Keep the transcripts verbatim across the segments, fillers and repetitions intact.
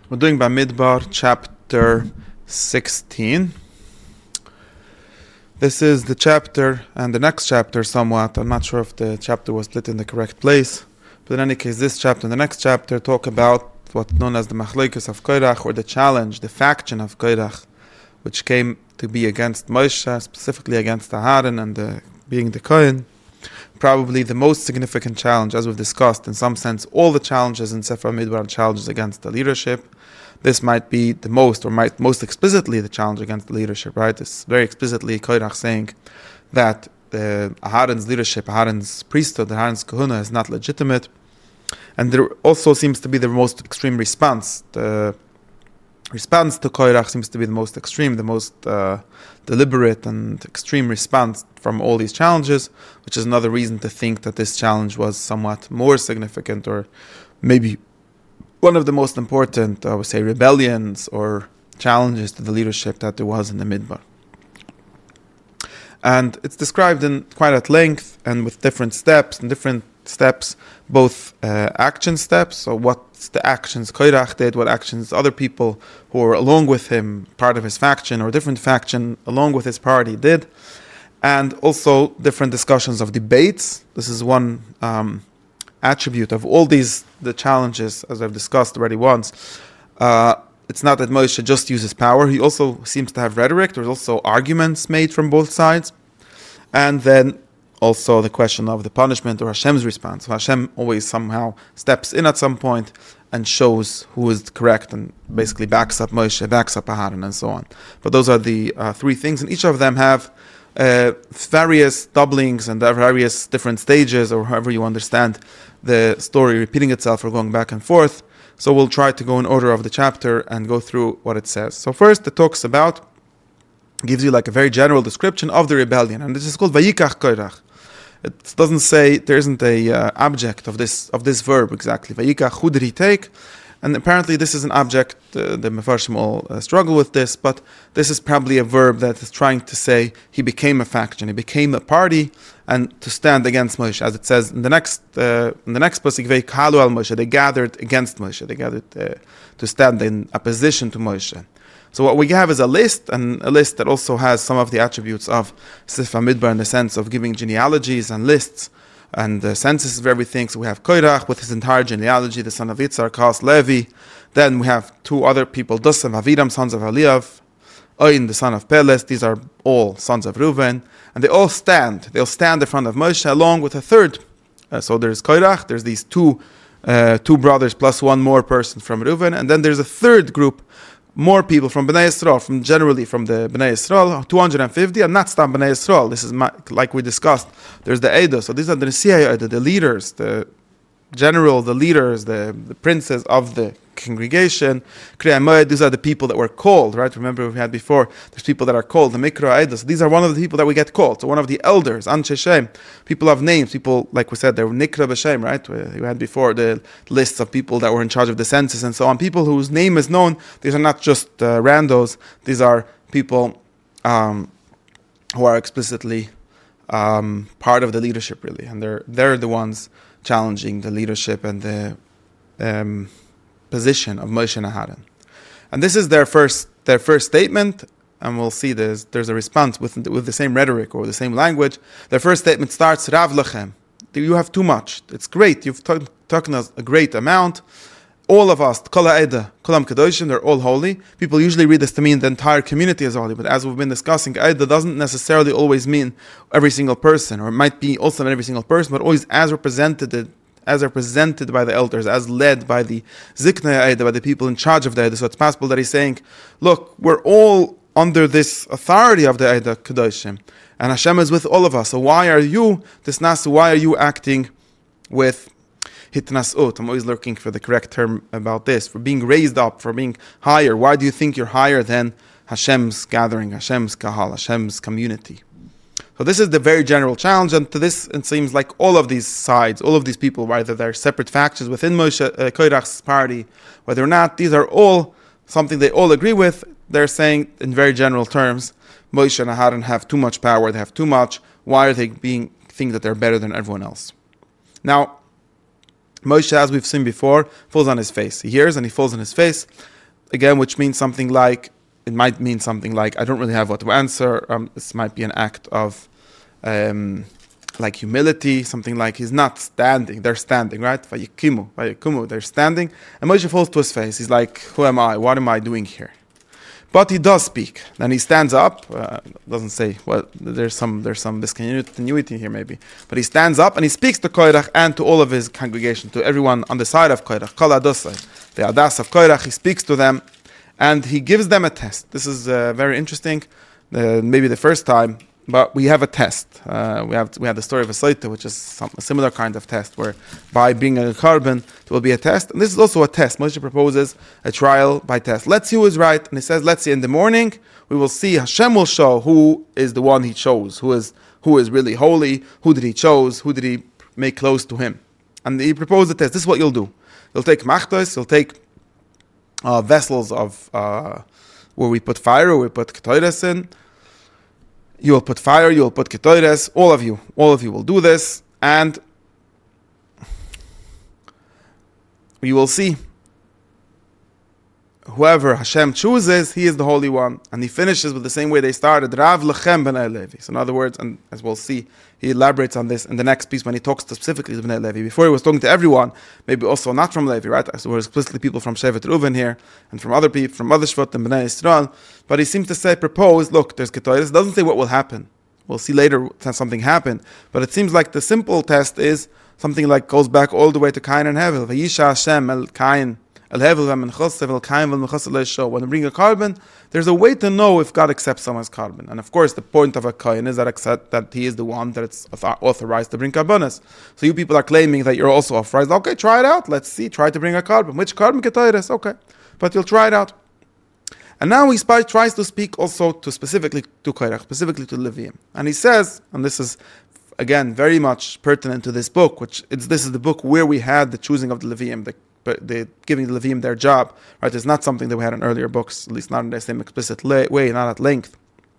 We're doing Bamidbar chapter sixteen. This is the chapter and the next chapter somewhat. I'm not sure if the chapter was split in the correct place. But in any case, this chapter and the next chapter talk about what's known as the Machlokes of Korach, or the challenge, the faction of Korach, which came to be against Moshe, specifically against Aharon and the, being the Kohen. Probably the most significant challenge, as we've discussed. In some sense, all the challenges in Sefer Midbar are challenges against the leadership. This might be the most, or might most explicitly, the challenge against the leadership, right? It's very explicitly Korach saying that the Aharon's leadership, Aharon's priesthood, Aharon's kahuna is not legitimate. And there also seems to be the most extreme response. The response to Korach seems to be the most extreme, the most uh, deliberate and extreme response from all these challenges, which is another reason to think that this challenge was somewhat more significant, or maybe one of the most important, I would say, rebellions or challenges to the leadership that there was in the Midbar. And it's described in quite at length and with different steps and different steps, both uh, action steps, so what's the actions Korach did, what actions other people who were along with him, part of his faction or different faction along with his party did, and also different discussions of debates. This is one um, attribute of all these, the challenges, as I've discussed already once. Uh, it's not that Moshe just uses power, he also seems to have rhetoric. There's also arguments made from both sides. And then also the question of the punishment or Hashem's response. So Hashem always somehow steps in at some point and shows who is correct and basically backs up Moshe, backs up Aharon, and so on. But those are the uh, three things, and each of them have uh, various doublings and various different stages, or however you understand the story repeating itself or going back and forth. So we'll try to go in order of the chapter and go through what it says. So first it talks about, gives you like a very general description of the rebellion, and this is called Vayikach Korach. It doesn't say, there isn't a uh, object of this of this verb exactly. Vayikach, who did he take? And apparently this is an object, uh, the Mefarshim all uh, struggle with this, but this is probably a verb that is trying to say he became a faction, he became a party, and to stand against Moshe, as it says in the next uh, in the next pasuk, Vayikalu al Moshe, they gathered against Moshe, they gathered uh, to stand in opposition to Moshe. So what we have is a list, and a list that also has some of the attributes of Sefer Midbar in the sense of giving genealogies and lists and the census of everything. So we have Korach with his entire genealogy, the son of Yitzhar, Kas, Levi. Then we have two other people, Dosam, Aviram, sons of Eliav, Oin, the son of Peles. These are all sons of Reuven. And they all stand. They'll stand in front of Moshe along with a third. Uh, so there's Korach, there's these two, uh, two brothers plus one more person from Reuven. And then there's a third group, more people from Bnei Yisrael, from generally from the Bnei Yisrael, two hundred fifty, and not Stam Bnei Yisrael. This is my, like we discussed. There's the Eidos, so these are the Nesiyah, the, the leaders, the general, the leaders, the, the princes of the congregation. Kriyai Moed, these are the people that were called, right? Remember we had before, there's people that are called, the Mikra Eidos. These are one of the people that we get called. So one of the elders, Anshe Shem, people of names, people, like we said, they were Nikra B'Shem, right? We had before the lists of people that were in charge of the census and so on. People whose name is known. These are not just uh, randos. These are people um, who are explicitly um, part of the leadership, really. And they're they're the ones challenging the leadership and the um, position of Moshe and Aharon. And this is their first their first statement, and we'll see there's, there's a response with, with the same rhetoric or the same language. Their first statement starts, Rav Lechem, you have too much. It's great, you've t- taken us a great amount. All of us, Kol ha'eda, Kolam Kedoshim, they're all holy. People usually read this to mean the entire community is holy, but as we've been discussing, Eda doesn't necessarily always mean every single person, or it might be also not every single person, but always as represented as represented by the elders, as led by the Ziknei Eda, by the people in charge of the Eda. So it's possible that he's saying, look, we're all under this authority of the Eda Kedoshim, and Hashem is with all of us. So why are you, this Nasu, why are you acting with hitnasut? I'm always looking for the correct term about this, for being raised up, for being higher. Why do you think you're higher than Hashem's gathering, Hashem's kahal, Hashem's community? So this is the very general challenge, and to this it seems like all of these sides, all of these people, whether they're separate factions within Moshe uh, Korach's party, whether or not, these are all something they all agree with. They're saying in very general terms, Moshe and Aharon have too much power, they have too much. Why are they being think that they're better than everyone else? Now, Moshe, as we've seen before, falls on his face. He hears and he falls on his face. again, which means something like, it might mean something like, I don't really have what to answer. Um, this might be an act of um, like humility, something like he's not standing, they're standing, right? Vayikimu, Vayikumu, they're standing. And Moshe falls to his face. He's like, who am I? What am I doing here? But he does speak. Then he stands up. Uh, doesn't say, well, there's some there's some discontinuity here maybe. But he stands up and he speaks to Korach and to all of his congregation, to everyone on the side of Korach. Kol Adosai, the Adas of Korach, he speaks to them and he gives them a test. This is uh, very interesting, uh, maybe the first time. But we have a test. Uh, we have we have the story of a Saita, which is some, a similar kind of test, where by bringing a carbon, there will be a test. And this is also a test. Moshe proposes a trial by test. Let's see who is right. And he says, let's see in the morning, we will see, Hashem will show who is the one he chose, who is who is really holy, who did he chose, who did he make close to him. And he proposed a test. This is what you'll do. You'll take machtos, you'll take uh, vessels of uh, where we put fire, where we put ketores in. You will put fire, you will put ketores, all of you, all of you will do this, and you will see whoever Hashem chooses, he is the Holy One. And he finishes with the same way they started, Rav Lechem B'nai Levi. So in other words, and as we'll see, he elaborates on this in the next piece when he talks specifically to B'nai Levi. Before he was talking to everyone, maybe also not from Levi, right? So we're explicitly people from Shevet Reuven here, and from other people, from other Shvat and B'nai Yisrael. But he seems to say, propose, look, there's Ketores. It doesn't say what will happen. We'll see later something happen. But it seems like the simple test is something like goes back all the way to Cain and Hevel. Vayisha Hashem el Cain. When they bring a carbon, there's a way to know if God accepts someone's carbon. And of course, the point of a kohen is that accept, that he is the one that it's authorized to bring karbonos. So you people are claiming that you're also authorized. Okay, try it out. Let's see. Try to bring a carbon. Which carbon ketores? Okay, but you'll try it out. And now he tries to speak also to specifically to Korach, specifically to Leviim. And he says, and this is again very much pertinent to this book, which it's this is the book where we had the choosing of the Leviim, the but the giving the Leviim their job, right? It's not something that we had in earlier books, at least not in the same explicit la- way, not at length.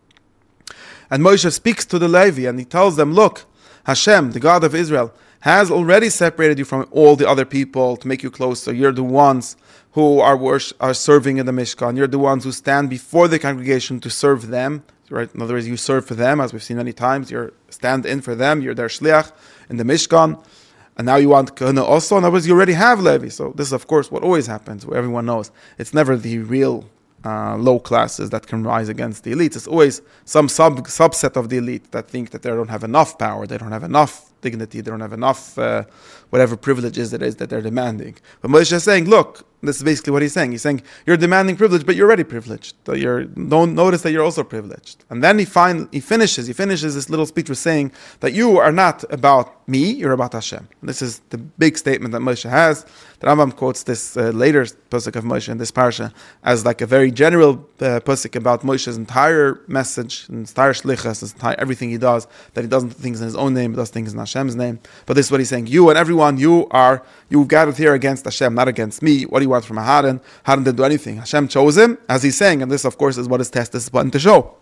And Moshe speaks to the Levi and he tells them, look, Hashem, the God of Israel, has already separated you from all the other people to make you closer. You're the ones who are worsh- are serving in the Mishkan. You're the ones who stand before the congregation to serve them, right? In other words, you serve for them, as we've seen many times. You're stand in for them. You're their shliach in the Mishkan. And now you want Kahuna also. In other words, you already have Levi. So this is, of course, what always happens, where everyone knows. It's never the real uh, low classes that can rise against the elites. It's always some sub subset of the elite that think that they don't have enough power, they don't have enough dignity, they don't have enough uh, whatever privileges it is that they're demanding. But Moshe is saying, look, this is basically what he's saying. He's saying, you're demanding privilege, but you're already privileged. So you're, don't notice that you're also privileged. And then he find, he finishes, he finishes this little speech with saying that you are not about me, you're about Hashem. And this is the big statement that Moshe has. The Rambam quotes this uh, later pasuk of Moshe in this parsha as like a very general uh, pasuk about Moshe's entire message, his entire shlichus, his entire, everything he does, that he doesn't do things in his own name, he does things in Hashem's name. But this is what he's saying. You and everyone, you are, you've gathered here against Hashem, not against me. What do you want from a Haran? Haran didn't do anything. Hashem chose him, as he's saying, and this, of course, is what his test is meant to show.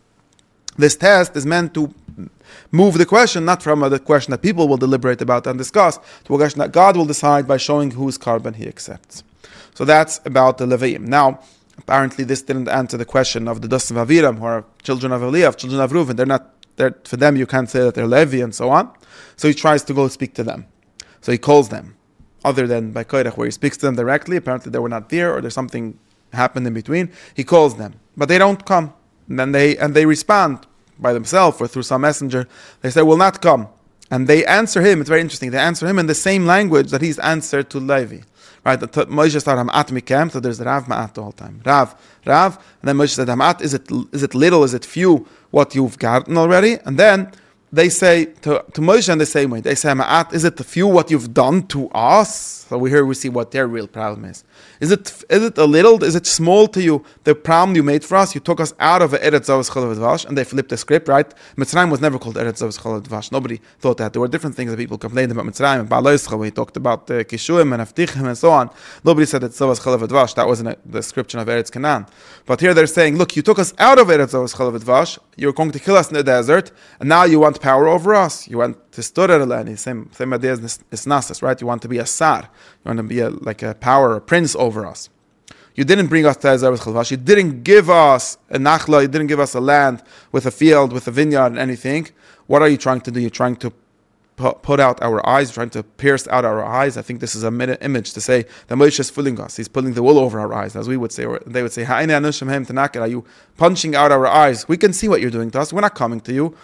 This test is meant to move the question, not from the question that people will deliberate about and discuss, to a question that God will decide by showing whose carbon he accepts. So that's about the Leviim. Now, apparently this didn't answer the question of the Dasim Aviram, who are children of Eliyav, children of Reuven. They're not, they're, for them you can't say that they're Levi and so on. So he tries to go speak to them. So he calls them, other than by Korach, where he speaks to them directly. Apparently they were not there, or there's something happened in between. He calls them, but they don't come. And then they and they respond by themselves or through some messenger. They say, will not come. And they answer him. It's very interesting. They answer him in the same language that he's answered to Levi. Right? Moshe started Hamat Mikem, so there's Rav Ma'at the whole time. Rav, Rav, and then Moshe said, Hamat, is it is it little, is it few, what you've gotten already? And then they say to, to Moshe in the same way. They say, Ma'at, is it the few what you've done to us? So we here we see what their real problem is. Is it is it a little, is it small to you, the problem you made for us? You took us out of Eretz Zavos Chalav Dvash, and they flipped the script, right? Mitzrayim was never called Eretz Zavos Chalav Dvash. Nobody thought that. There were different things that people complained about Mitzrayim, and Baal Yisrael, we talked about uh, Kishuim and Avtichim and so on. Nobody said it's Zavos Chalav Dvash. That wasn't a description of Eretz Canaan. But here they're saying, look, you took us out of Eretz Zavos Chalav Dvash, you're going to kill us in the desert, and now you want power over us. You want to stutter the same same idea as Nisnasis, right? You want to be a sar. You want to be a, like a power, a prince over us. You didn't bring us to Ezer with Chalvash. You didn't give us a nachla. You didn't give us a land with a field, with a vineyard and anything. What are you trying to do? You're trying to put out our eyes, trying to pierce out our eyes. I think this is a image to say that Moshe is fooling us. He's pulling the wool over our eyes, as we would say. Or they would say, are you punching out our eyes? We can see what you're doing to us. We're not coming to you.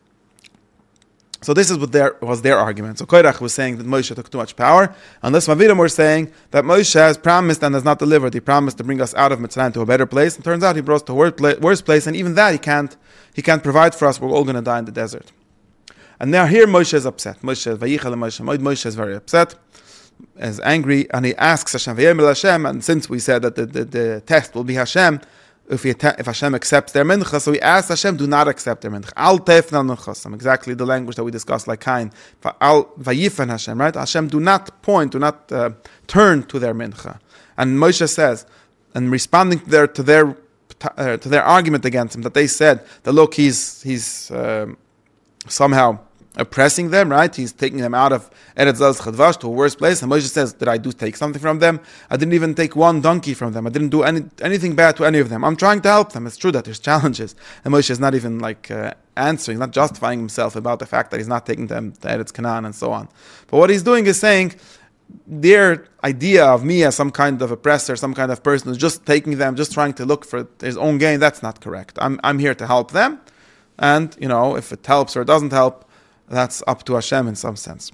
So this is what their, was their argument. So Korach was saying that Moshe took too much power, and this Mavirim were saying that Moshe has promised and has not delivered. He promised to bring us out of Mitzrayim to a better place, and turns out he brought us to a worse place, and even that he can't, he can't provide for us. We're all going to die in the desert. And now here Moshe is upset. Moshe is Vayichel Moshe. Moshe is very upset, is angry, and he asks Hashem, Vayemel Hashem, and since we said that the, the, the test will be Hashem, if, he, if Hashem accepts their mincha, so we ask Hashem, do not accept their mincha. Al tefnal minchasam, exactly the language that we discussed, like Kain. Al vayifen Hashem, right? Hashem, do not point, do not uh, turn to their mincha. And Moshe says, and responding to their to their uh, to their argument against him, that they said that look, he's he's um, somehow oppressing them, right? He's taking them out of Eretz Zalz Chadvash to a worse place. And Moshe says, did I do take something from them? I didn't even take one donkey from them. I didn't do any anything bad to any of them. I'm trying to help them. It's true that there's challenges. And Moshe is not even like uh, answering, not justifying himself about the fact that he's not taking them to Eretz Canaan and so on. But what he's doing is saying, their idea of me as some kind of oppressor, some kind of person who's just taking them, just trying to look for his own gain, that's not correct. I'm I'm here to help them. And, you know, if it helps or it doesn't help, that's up to Hashem in some sense.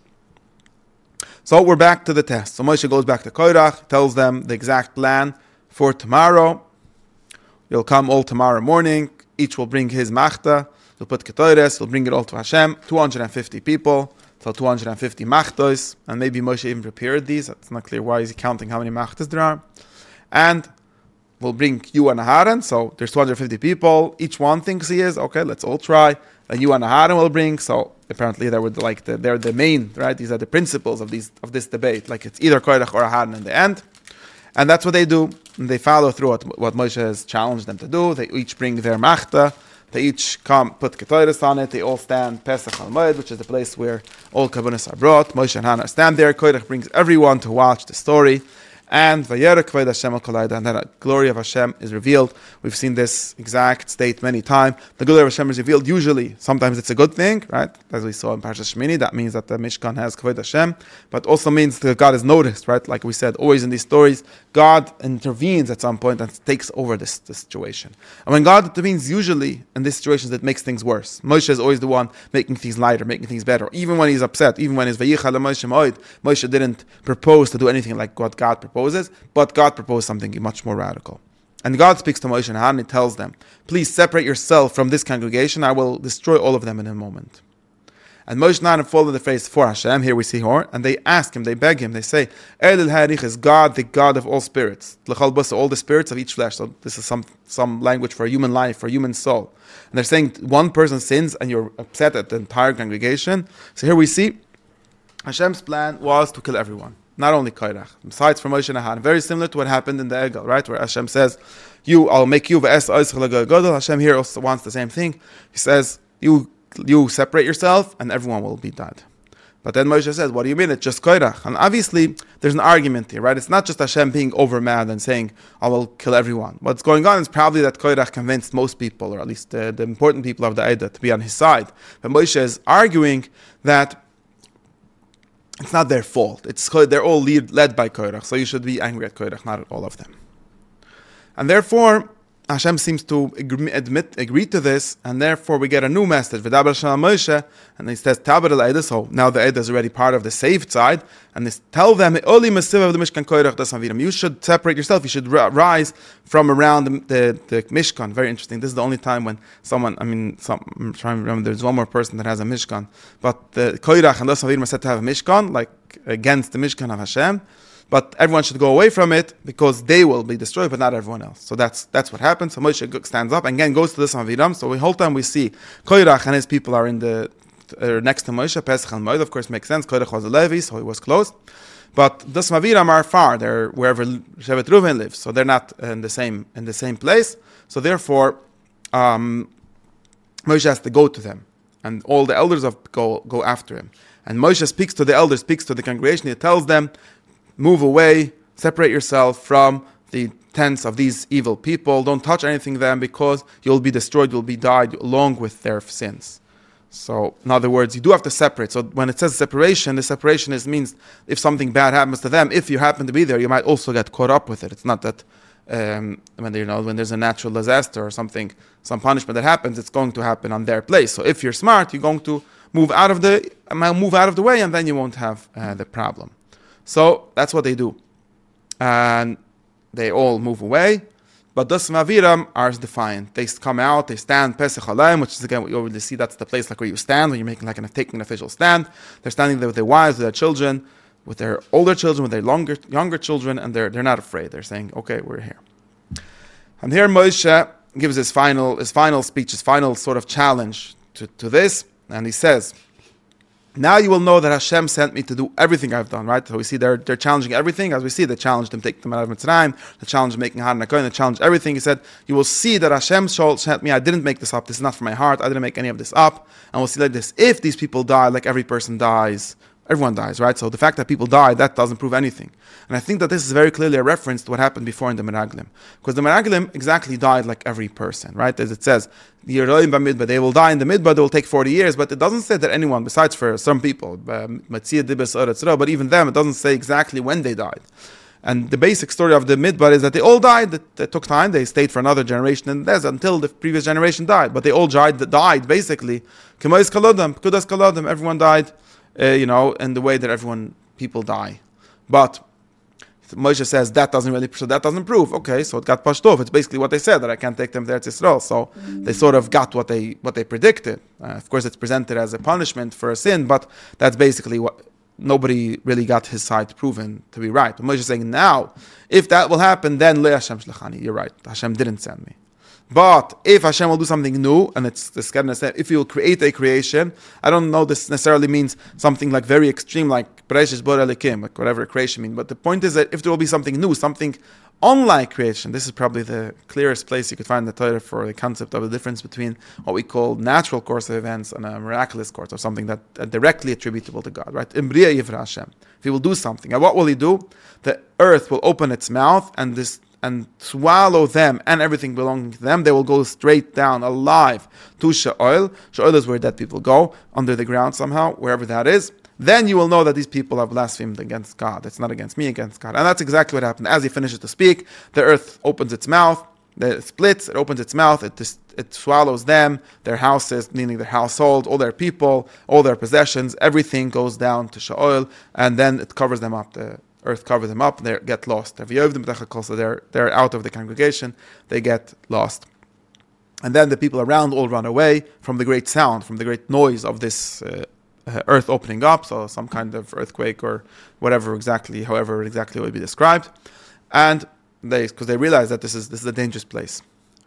So we're back to the test. So Moshe goes back to Korach, tells them the exact plan for tomorrow. You'll come all tomorrow morning. Each will bring his machta. You'll put ketores. You'll bring it all to Hashem. two hundred fifty people. So two hundred fifty machtos. And maybe Moshe even prepared these. It's not clear why he's counting how many machtas there are. And we'll bring you and Aharon. So there's two hundred fifty people. Each one thinks he is. Okay, let's all try. And you and Aharon will bring. So apparently they were like the, they're the main, right? These are the principles of these of this debate. Like it's either Korach or Aharon in the end. And that's what they do. And they follow through what, what Moshe has challenged them to do. They each bring their machta. They each come, put ketores on it. They all stand Pesach al Moed, which is the place where all kavunas are brought. Moshe and Hannah stand there. Korach brings everyone to watch the story. And Vayera Kvod Hashem al Kol Ha'ida, and then the glory of Hashem is revealed. We've seen this exact state many times. The glory of Hashem is revealed. Usually, sometimes it's a good thing, right? As we saw in Parashat Shemini, that means that the Mishkan has Kvod Hashem, but also means that God is noticed, right? Like we said, always in these stories, God intervenes at some point and takes over this, this situation. And when God intervenes, usually in these situations, it makes things worse. Moshe is always the one making things lighter, making things better. Even when he's upset, even when he's Vayichal Moshe Moed, Moshe didn't propose to do anything like what God proposes, but God proposed something much more radical. And God speaks to Moshe and Aaron and tells them, please separate yourself from this congregation. I will destroy all of them in a moment. And Moshe and Aaron fall on the face for Hashem. Here we see her. And they ask him, they beg him, they say, Elil Harich is God, the God of all spirits. L'chal basa, all the spirits of each flesh. So this is some, some language for a human life, for a human soul. And they're saying one person sins and you're upset at the entire congregation. So here we see Hashem's plan was to kill everyone. Not only Korach, besides for Moshe and Aaron. Very similar to what happened in the Egel, right? Where Hashem says, you, I'll make you v'es oischel gadol. Hashem here also wants the same thing. He says, you you separate yourself and everyone will be dead. But then Moshe says, what do you mean? It's just Korach. And obviously, there's an argument here, right? It's not just Hashem being over mad and saying, I will kill everyone. What's going on is probably that Korach convinced most people, or at least the, the important people of the Eidah, to be on his side. But Moshe is arguing that it's not their fault. It's they're all lead, led by Korach, so you should be angry at Korach, not at all of them. And therefore, Hashem seems to agree, admit, agree to this, and therefore we get a new message. V'daber Hashem al Moshe, and he says, Taber el Eidah, so now the Eidah is already part of the saved side, and they tell them, Oli mesiv of the Mishkan Korach das Aviram. You should separate yourself, you should rise from around the, the, the Mishkan. Very interesting. This is the only time when someone, I mean, some, I'm trying to remember, there's one more person that has a Mishkan, but the Korach and das Aviram are said to have a Mishkan, like against the Mishkan of Hashem. But everyone should go away from it because they will be destroyed, but not everyone else. So that's that's what happens. So Moshe stands up and again goes to the Samaviram. So the whole time we see Korach and his people are in the uh, next to Moshe. Pesach and Moed, of course, makes sense. Korach was a Levi, so he was close. But the Samaviram are far. They're wherever Shevet Reuven lives, so they're not in the same in the same place. So therefore, um, Moshe has to go to them, and all the elders of go go after him. And Moshe speaks to the elders, speaks to the congregation. He tells them, move away, separate yourself from the tents of these evil people. Don't touch anything them, because you'll be destroyed, you'll be died along with their sins. So, in other words, you do have to separate. So when it says separation, the separation is means if something bad happens to them, if you happen to be there, you might also get caught up with it. It's not that um, when you know when there's a natural disaster or something, some punishment that happens, it's going to happen on their place. So if you're smart, you're going to move out of the move out of the way, and then you won't have uh, the problem. So that's what they do, and they all move away. But the Aviram are defiant. They come out, they stand Pesach Halayim, which is again what you already see. That's the place like where you stand when you're making like an taking an official stand. They're standing there with their wives, with their children, with their older children, with their longer younger children, and they're they're not afraid. They're saying, "Okay, we're here." And here Moshe gives his final his final speech, his final sort of challenge to, to this, and he says, "Now you will know that Hashem sent me to do everything I've done." Right? So we see they're they're challenging everything. As we see, they challenged them, take them out of Mitzrayim. They challenged making Har Nakoin. They challenged everything. He said, "You will see that Hashem sent me. I didn't make this up. This is not from my heart. I didn't make any of this up." And we'll see like this: if these people die, like every person dies, everyone dies, right? So the fact that people die, that doesn't prove anything. And I think that this is very clearly a reference to what happened before in the Meraglim, because the Meraglim exactly died like every person, right? As it says, they will die in the Midbar, they will take forty years, but it doesn't say that anyone, besides for some people, but even them, it doesn't say exactly when they died. And the basic story of the Midbar is that they all died, that, that took time, they stayed for another generation in the desert until the previous generation died, but they all died, died basically, everyone died, uh, you know, in the way that everyone, people die. But Moshe says that doesn't really, so that doesn't prove. Okay, so it got pushed off. It's basically what they said, that I can't take them there to Israel. So they sort of got what they what they predicted. Uh, of course, it's presented as a punishment for a sin, but that's basically what nobody really got his side proven to be right. But Moshe is saying now, if that will happen, then Le Hashem shlachani. You're right. Hashem didn't send me. But if Hashem will do something new, and it's this kind of if He will create a creation, I don't know this necessarily means something like very extreme, like Bereshis Bara Elikim, like whatever creation means. But the point is that if there will be something new, something unlike creation, this is probably the clearest place you could find in the Torah for the concept of the difference between what we call natural course of events and a miraculous course, or something that uh, directly attributable to God, right? Imbriya Yivra Hashem. If He will do something, and what will He do? The earth will open its mouth, and this and swallow them and everything belonging to them. They will go straight down alive to Sheol. Sheol is where dead people go, under the ground somehow, wherever that is. Then you will know that these people have blasphemed against God. It's not against me, against God. And that's exactly what happened. As He finishes to speak, the earth opens its mouth, it splits, it opens its mouth, it just, it swallows them, their houses, meaning their household, all their people, all their possessions, everything goes down to Sheol, and then it covers them up. The earth covers them up, and they get lost. So they're, they're out of the congregation, they get lost. And then the people around all run away from the great sound, from the great noise of this uh, earth opening up, so some kind of earthquake or whatever exactly, however exactly it would be described. And they, because they realize that this is this is a dangerous place.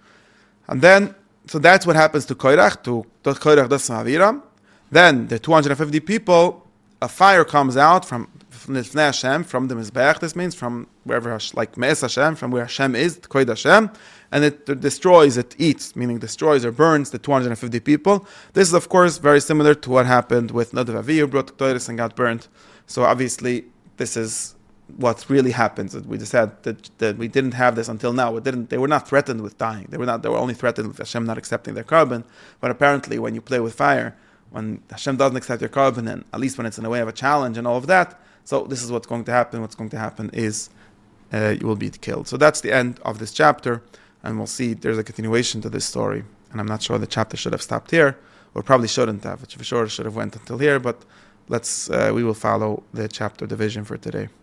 And then, so that's what happens to Korach, to Korach das Aviram. Then the two hundred fifty people, a fire comes out from from the Hashem, from the Mizbeach, this means from wherever, like Me'es Hashem, from where Hashem is, the Koid Hashem, and it destroys, it eats, meaning destroys or burns the two hundred fifty people. This is, of course, very similar to what happened with Nadav Avi, who brought Torah and got burnt. So obviously, this is what really happens. We just said that, that we didn't have this until now. We didn't. They were not threatened with dying. They were not. They were only threatened with Hashem not accepting their carbon. But apparently, when you play with fire, when Hashem doesn't accept your carbon, and at least when it's in a way of a challenge and all of that, so this is what's going to happen. What's going to happen is uh, you will be killed. So that's the end of this chapter, and we'll see there's a continuation to this story. And I'm not sure the chapter should have stopped here, or probably shouldn't have. For sure, it should have went until here. But let's uh, we will follow the chapter division for today.